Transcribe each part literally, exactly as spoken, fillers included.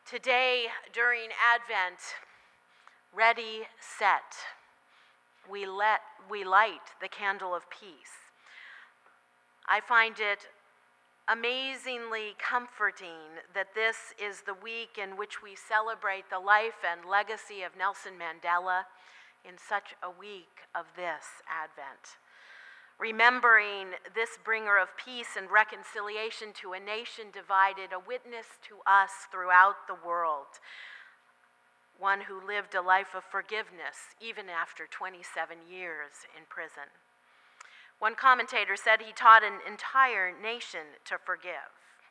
Today, during Advent, ready, set, we, let, we light the candle of peace. I find it amazingly comforting that this is the week in which we celebrate the life and legacy of Nelson Mandela in such a week of this Advent. Remembering this bringer of peace and reconciliation to a nation divided, a witness to us throughout the world, one who lived a life of forgiveness even after twenty-seven years in prison. One commentator said he taught an entire nation to forgive.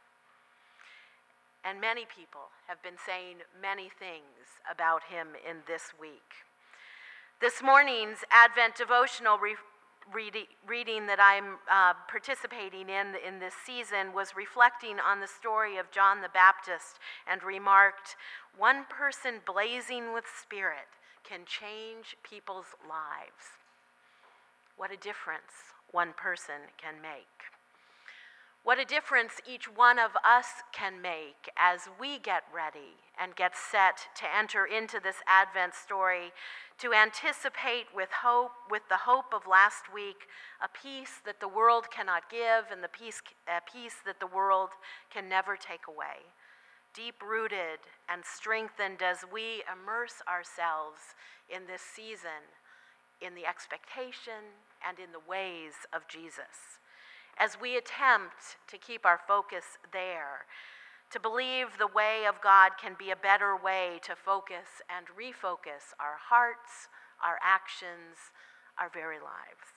And many people have been saying many things about him in this week. This morning's Advent devotional re- reading, reading that I'm uh, participating in in this season was reflecting on the story of John the Baptist and remarked, "One person blazing with spirit can change people's lives." What a difference one person can make. What a difference each one of us can make as we get ready and get set to enter into this Advent story, to anticipate with hope, with the hope of last week, a peace that the world cannot give and the peace, a peace that the world can never take away. Deep-rooted and strengthened as we immerse ourselves in this season, in the expectation and in the ways of Jesus. As we attempt to keep our focus there, to believe the way of God can be a better way to focus and refocus our hearts, our actions, our very lives.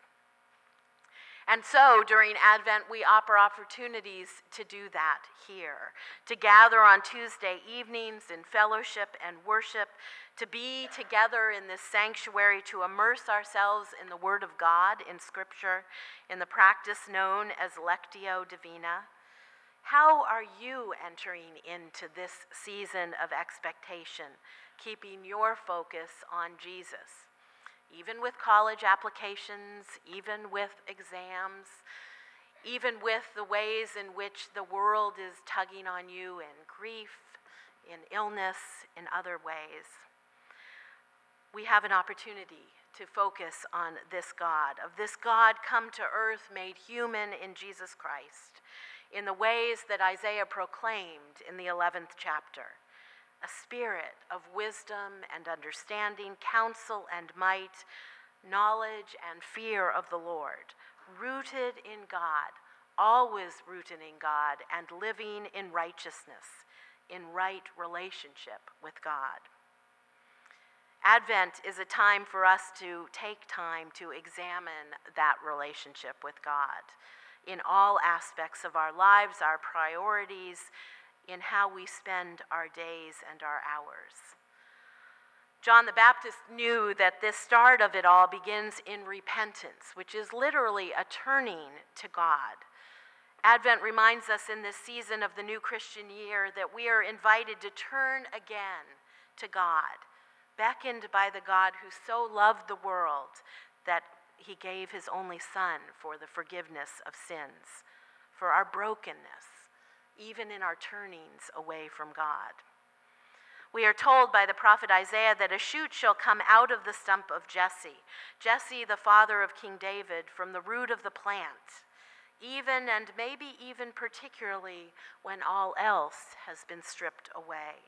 And so, during Advent, we offer opportunities to do that here, to gather on Tuesday evenings in fellowship and worship, to be together in this sanctuary, to immerse ourselves in the Word of God, in Scripture, in the practice known as Lectio Divina. How are you entering into this season of expectation, keeping your focus on Jesus? Even with college applications, even with exams, even with the ways in which the world is tugging on you in grief, in illness, in other ways. We have an opportunity to focus on this God, of this God come to earth, made human in Jesus Christ, in the ways that Isaiah proclaimed in the eleventh chapter. A spirit of wisdom and understanding, counsel and might, knowledge and fear of the Lord, rooted in God, always rooted in God, and living in righteousness, in right relationship with God. Advent is a time for us to take time to examine that relationship with God in all aspects of our lives, our priorities, in how we spend our days and our hours. John the Baptist knew that this start of it all begins in repentance, which is literally a turning to God. Advent reminds us in this season of the new Christian year that we are invited to turn again to God, beckoned by the God who so loved the world that he gave his only Son for the forgiveness of sins, for our brokenness, even in our turnings away from God. We are told by the prophet Isaiah that a shoot shall come out of the stump of Jesse, Jesse the father of King David, from the root of the plant, even and maybe even particularly when all else has been stripped away.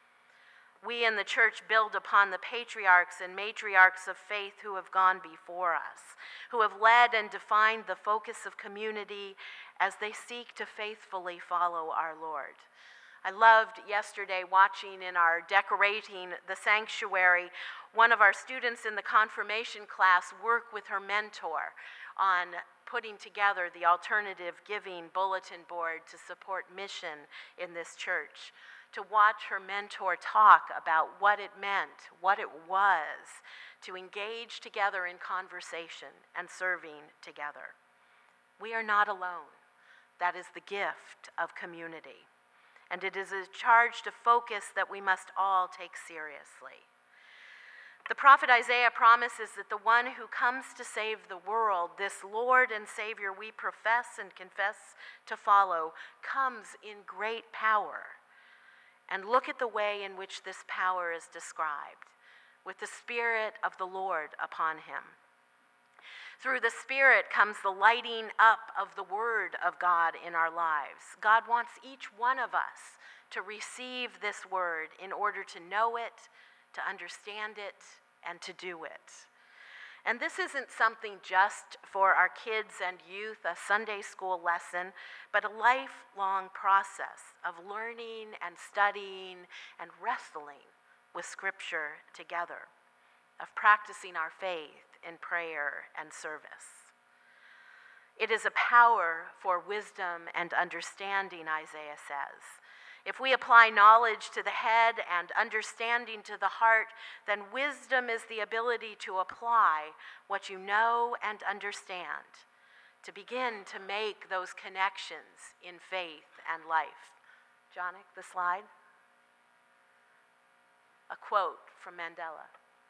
We in the church build upon the patriarchs and matriarchs of faith who have gone before us, who have led and defined the focus of community as they seek to faithfully follow our Lord. I loved yesterday watching in our decorating the sanctuary, one of our students in the confirmation class work with her mentor on putting together the alternative giving bulletin board to support mission in this church. To watch her mentor talk about what it meant, what it was, to engage together in conversation and serving together. We are not alone. That is the gift of community. And it is a charge to focus that we must all take seriously. The prophet Isaiah promises that the one who comes to save the world, this Lord and Savior we profess and confess to follow, comes in great power. and look at the way in which this power is described, with the Spirit of the Lord upon him. Through the Spirit comes the lighting up of the Word of God in our lives. God wants each one of us to receive this Word in order to know it, to understand it, and to do it. And this isn't something just for our kids and youth, a Sunday school lesson, but a lifelong process of learning and studying and wrestling with Scripture together, of practicing our faith in prayer and service. It is a power for wisdom and understanding, Isaiah says. If we apply knowledge to the head and understanding to the heart, then wisdom is the ability to apply what you know and understand, to begin to make those connections in faith and life. Jonik, the slide. A quote from Mandela.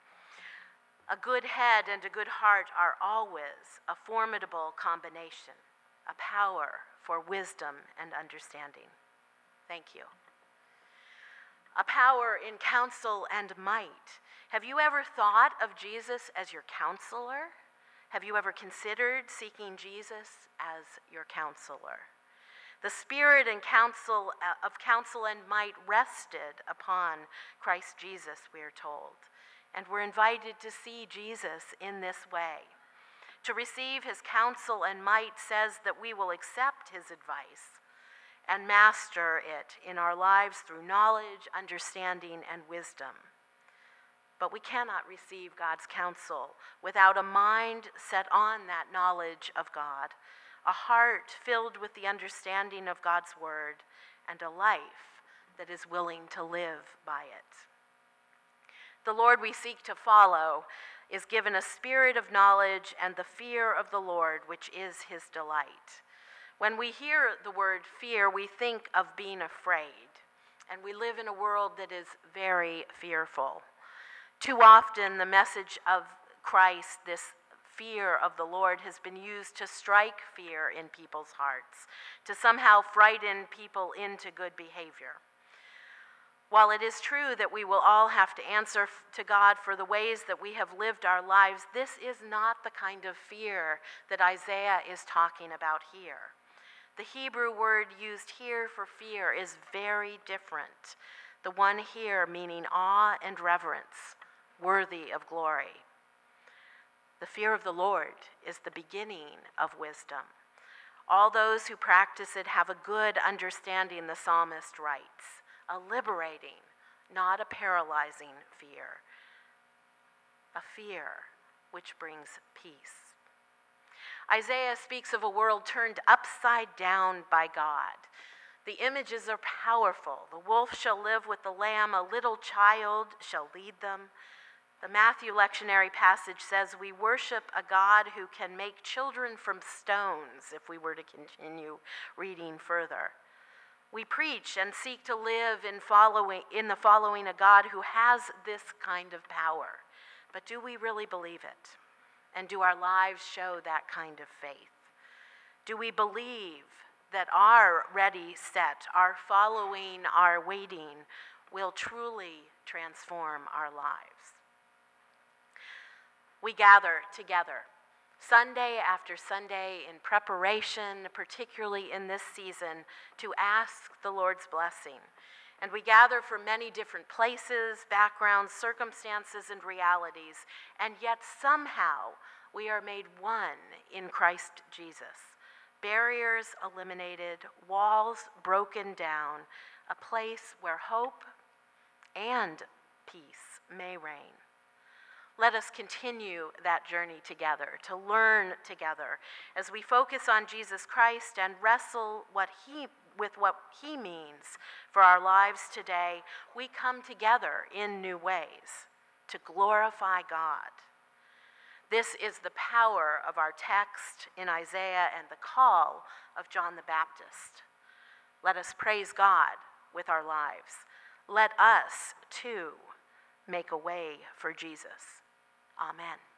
A good head and a good heart are always a formidable combination, a power for wisdom and understanding. Thank you. A power in counsel and might. Have you ever thought of Jesus as your counselor? Have you ever considered seeking Jesus as your counselor? The spirit and counsel of counsel and might rested upon Christ Jesus, we are told. And we're invited to see Jesus in this way. To receive his counsel and might says that we will accept his advice and master it in our lives through knowledge, understanding, and wisdom. But we cannot receive God's counsel without a mind set on that knowledge of God, a heart filled with the understanding of God's word, and a life that is willing to live by it. The Lord we seek to follow is given a spirit of knowledge and the fear of the Lord, which is his delight. When we hear the word fear, we think of being afraid, and we live in a world that is very fearful. Too often, the message of Christ, this fear of the Lord, has been used to strike fear in people's hearts, to somehow frighten people into good behavior. While it is true that we will all have to answer to God for the ways that we have lived our lives, this is not the kind of fear that Isaiah is talking about here. The Hebrew word used here for fear is very different. The one here meaning awe and reverence, worthy of glory. The fear of the Lord is the beginning of wisdom. All those who practice it have a good understanding, the psalmist writes, a liberating, not a paralyzing fear, a fear which brings peace. Isaiah speaks of a world turned upside down by God. The images are powerful. The wolf shall live with the lamb, a little child shall lead them. The Matthew lectionary passage says we worship a God who can make children from stones, if we were to continue reading further. We preach and seek to live in following in the following a God who has this kind of power. But do we really believe it? And do our lives show that kind of faith? Do we believe that our ready, set, our following, our waiting will truly transform our lives? We gather together Sunday after Sunday in preparation, particularly in this season, to ask the Lord's blessing. And we gather from many different places, backgrounds, circumstances, and realities, and yet somehow we are made one in Christ Jesus. Barriers eliminated, walls broken down, a place where hope and peace may reign. Let us continue that journey together, to learn together, as we focus on Jesus Christ and wrestle what he, with what he means for our lives today. We come together in new ways to glorify God. This is the power of our text in Isaiah and the call of John the Baptist. Let us praise God with our lives. Let us, too, make a way for Jesus. Amen.